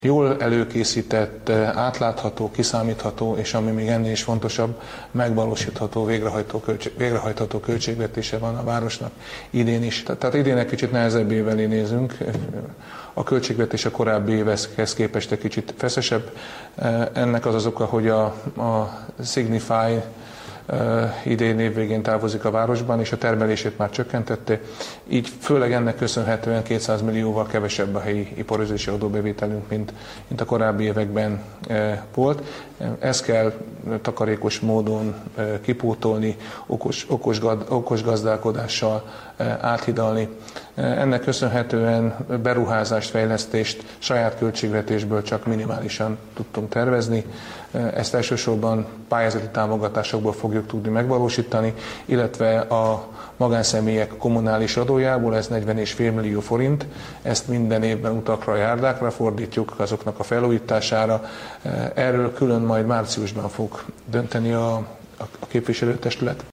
Jól előkészített, átlátható, kiszámítható, és ami még ennél is fontosabb, megvalósítható, végrehajtható költségvetése van a városnak idén is. Tehát idén egy kicsit nehezebb év elé nézünk. A költségvetés a korábbi évekhez képest egy kicsit feszesebb. Ennek az oka, hogy a Signify idén évvégén távozik a városban, és a termelését már csökkentette, így főleg ennek köszönhetően 200 millióval kevesebb a helyi iparőzési adóbevételünk, mint a korábbi években volt. Ezt kell takarékos módon kipótolni, okos gazdálkodással áthidalni. Ennek köszönhetően beruházást, fejlesztést saját költségvetésből csak minimálisan tudtunk tervezni. Ezt elsősorban pályázati támogatásokból fogjuk tudni megvalósítani, illetve a magánszemélyek kommunális adójából, ez 40,5 millió forint, ezt minden évben utakra, járdákra fordítjuk, azoknak a felújítására. Erről külön majd márciusban fog dönteni a képviselőtestület.